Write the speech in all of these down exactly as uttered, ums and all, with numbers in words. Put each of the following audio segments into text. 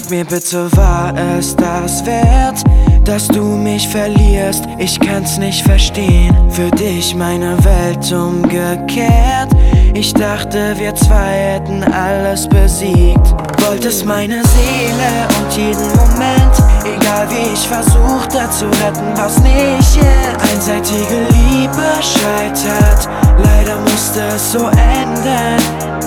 Sag mir bitte, war es das wert, dass du mich verlierst? Ich kann's nicht verstehen. Für dich meine Welt umgekehrt. Ich dachte, wir zwei hätten alles besiegt. Wolltest meine Seele und jeden Moment, egal wie ich versuchte zu retten, was nicht ist. Einseitige Liebe scheitert, leider musste es so enden.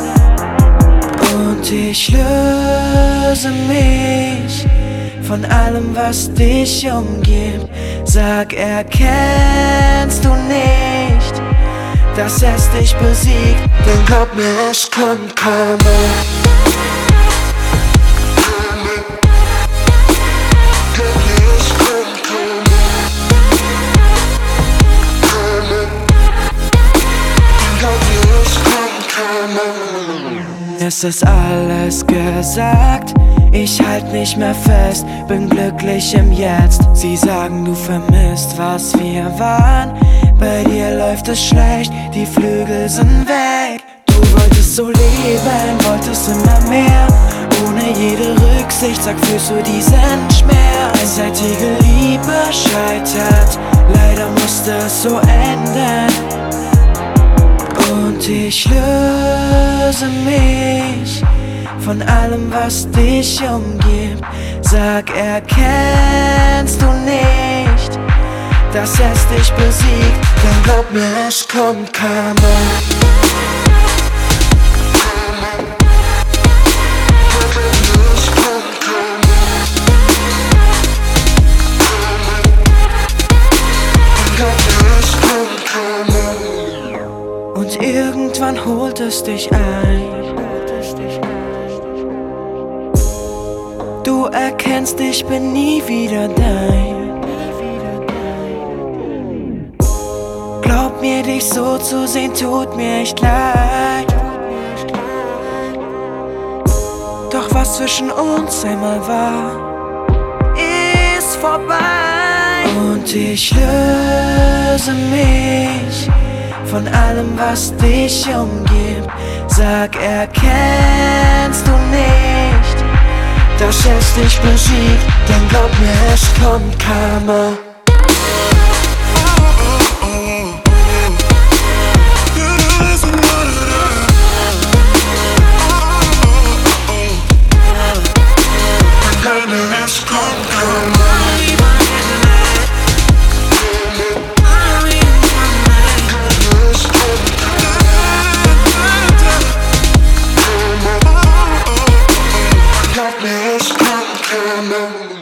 Und ich löse mich von allem, was dich umgibt. Sag, erkennst du nicht, dass es dich besiegt? Denn glaub mir, es kommt Karma. Es ist alles gesagt, ich halt nicht mehr fest, bin glücklich im Jetzt. Sie sagen, du vermisst, was wir waren. Bei dir läuft es schlecht, die Flügel sind weg. Du wolltest so leben, wolltest immer mehr. Ohne jede Rücksicht, sag, fühlst du diesen Schmerz? Einseitige Liebe scheitert, leider musste es so enden. Und ich löse mich von allem, was dich umgibt. Sag, erkennst du nicht, dass es dich besiegt? Dann glaub mir, es kommt Karma. Und irgendwann holt es dich ein. Du erkennst, ich bin nie wieder dein. Glaub mir, dich so zu sehen, tut mir echt leid. Doch was zwischen uns einmal war, ist vorbei. Und ich löse mich von allem, was dich umgibt. Sag, erkennst du nicht, dass es dich besiegt? Dann glaub mir, es kommt Karma. Come on.